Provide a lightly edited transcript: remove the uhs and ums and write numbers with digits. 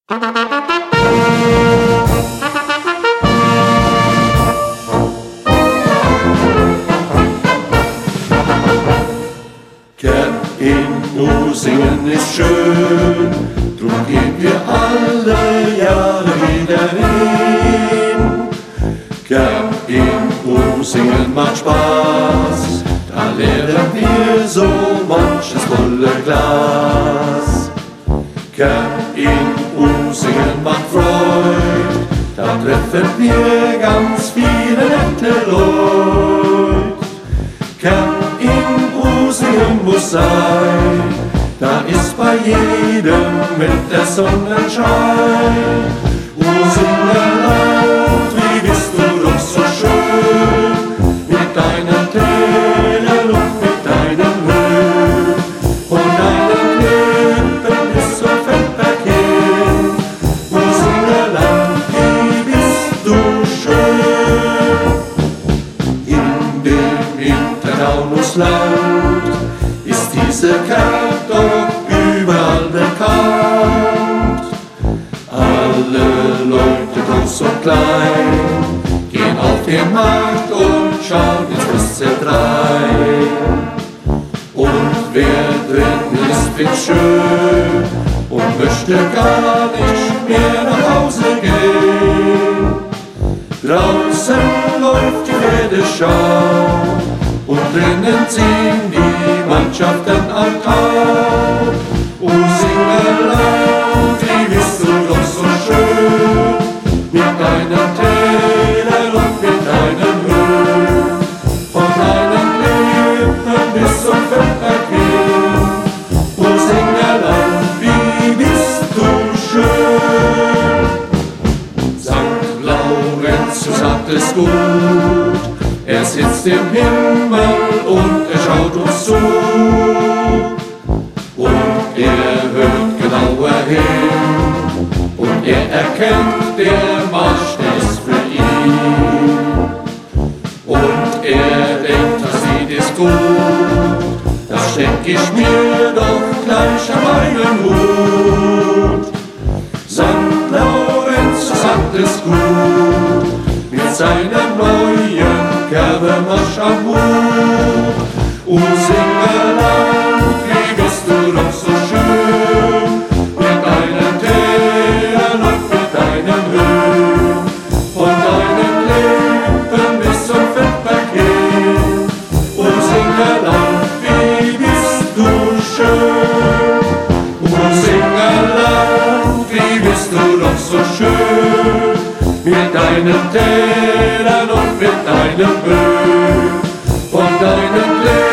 In Usingen ist schön, drum gehen wir alle Jahre wieder hin. Gern in Usingen macht Spaß, da lernen wir so manches volle Glas. Gern in Usingen macht Freud, da treffen wir ganz viele nette Leute. Gern in Usingen muss sein, da ist bei jedem mit der Sonnenschein. Usingerland, wie bist du doch so schön, mit deinen Tälern und mit deinen Höhen, von deinen Klippen bis zum Feldberg hin. Usingerland, wie bist du schön, in dem Hintertaunusland ist diese Kerl doch überall bekannt. Alle Leute, groß und klein, gehen auf den Markt und schauen ins SZ rein. Und wer drin ist, find's schön und möchte gar nicht mehr nach Hause gehen. Draußen läuft die Pferdeschau und drinnen ziehen die Mannschaften am Tau. Usingerland, wie bist du doch so schön, mit deinen Tälern und mit deinen Höhen, von deinen Klippen bis zum Feldberg hin. Usingerland, wie bist du schön. St. Laurentius hat es gut, er sitzt im Himmel und er schaut uns zu. Und er hört genauer hin und er erkennt, der Marsch, der ist für ihn. Und er denkt, das Lied ist gut, das steck ich mir doch gleich an meinen Hut. St. Laurentius hat es gut mit seinem neuen Kerbermarsch am Hut. Usingerland, wie bist du doch so schön, mit deinen Tälern und mit deinen Höhen, von deinen Klippen bis zum Feldberg hin. Usingerland, wie bist du schön, Usingerland, wie bist du doch so schön, mit deinen Tälern und mit deinen Höhen, von deinen Klippen